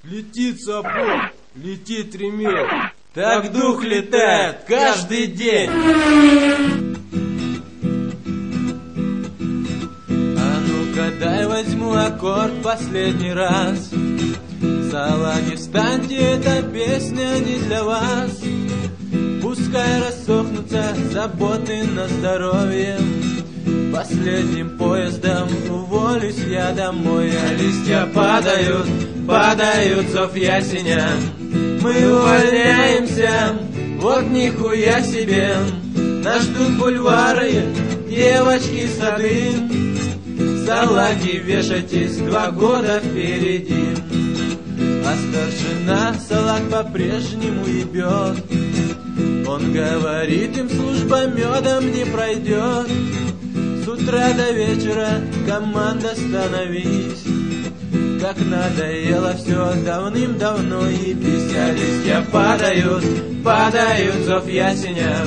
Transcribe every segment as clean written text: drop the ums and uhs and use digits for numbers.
Летит сапог, летит ремень, так дух летает каждый день. А ну-ка дай возьму аккорд последний раз. Салаги, встаньте, эта песня не для вас. Пускай рассохнутся заботы на здоровье. Последним поездом уволюсь я домой. А листья падают, падают, зов ясеня. Мы увольняемся, вот нихуя себе. Нас ждут бульвары, девочки, сады. Салаги, вешайтесь, 2 года впереди. А старшина салаг по-прежнему ебет. Он говорит, им служба медом не пройдет. С утра до вечера команда становись. Как надоело все, давным-давно ебись. А листья падают, падают, зов ясеня.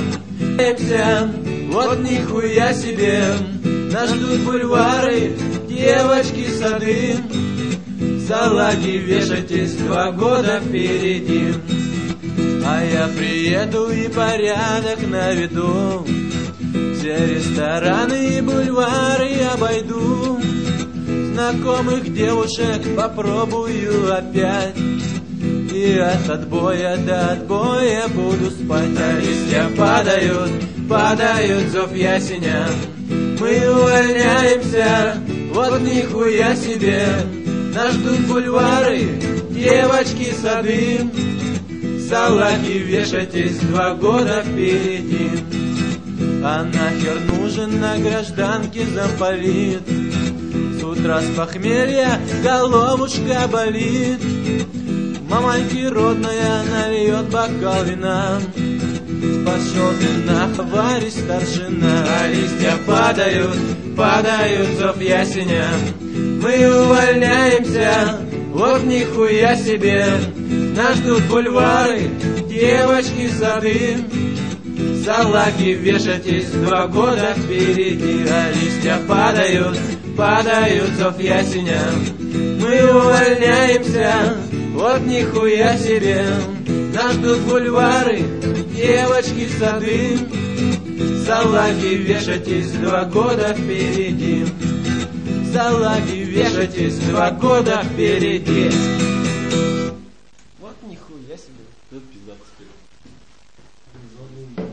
Вот нихуя себе. Нас ждут бульвары, девочки, сады. Салаги, вешайтесь, 2 года впереди. А я приеду и порядок наведу. Все рестораны и бульвары обойду. Знакомых девушек попробую опять. И от отбоя до отбоя буду спать. А листья падают, падают, зов ясеня. Мы увольняемся, вот нихуя себе. Нас ждут бульвары, девочки, сады. Салаги, вешайтесь, 2 года впереди. А нахер нужен на гражданке замполит? С утра с похмелья головушка болит. Маманьки родная нальет бокал вина. Пошел ты нахварь, старшина. А листья падают, падают, зов ясеня. Мы увольняемся, вот нихуя себе. Нас ждут бульвары, девочки, сады. Салаги, вешайтесь, 2 года впереди. А листья падают, падают, зов ясеня. Мы увольняемся, вот нихуя себе. Нас ждут бульвары, девочки, сады. Салаги, вешайтесь, 2 года впереди. Салаги, вешайтесь, 2 года впереди. Вот нихуя себе. Это пиздато.